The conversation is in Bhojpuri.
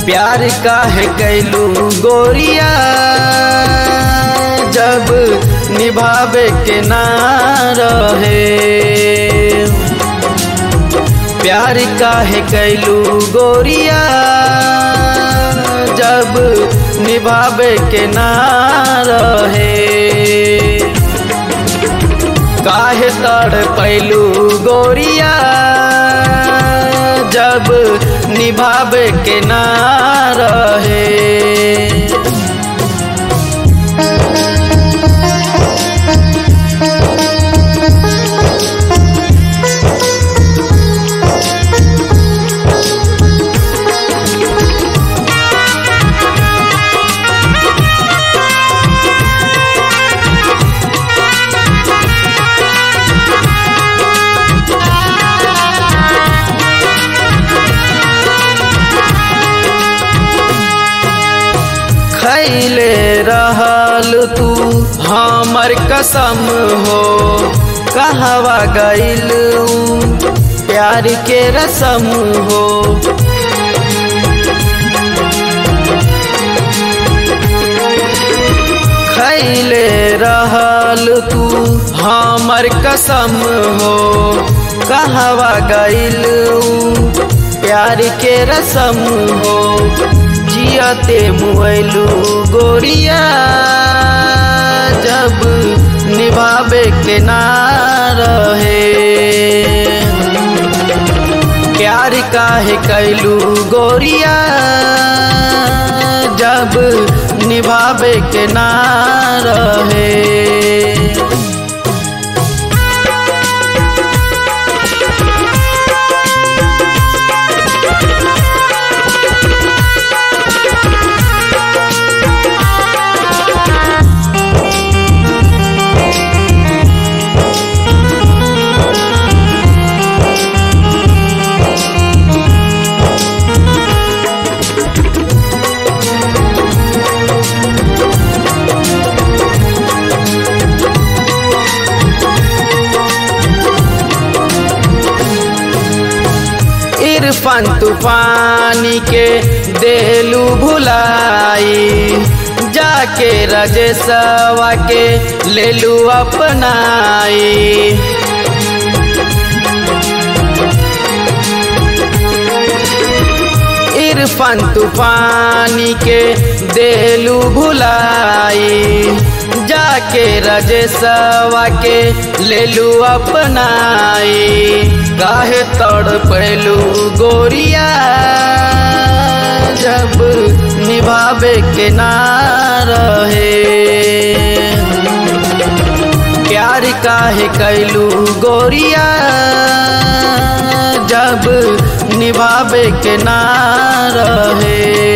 प्यार काहे कैलू गोरिया जब निभावे के ना रहे। प्यार काहे कैलू गोरिया जब निभावे के ना रहे। काहे तड़पैलू गोरिया जब निभावे के ना रहे। खैले रहल तू हमर कसम हो, कहवा गइल प्यार के रसम हो। खैले रहल तू हमर कसम हो, कहवा गइल प्यार के रसम हो। जियते मुएलू गोरिया जब निभावे के ना रहे। प्यार काहे कैलू गोरिया जब निभावे के ना रहे। इरफान तूफानी के देलू भुलाई, जाके राजेशवा के लेलू अपनाई। इरफान तूफानी के देलू भुलाई, जाके राजेशवा के लेलू अपनाई। काहे तड़पैलू गोरिया जब निभावे के ना रहे। प्यार काहे कैलू गोरिया जब निभावे के ना रहे।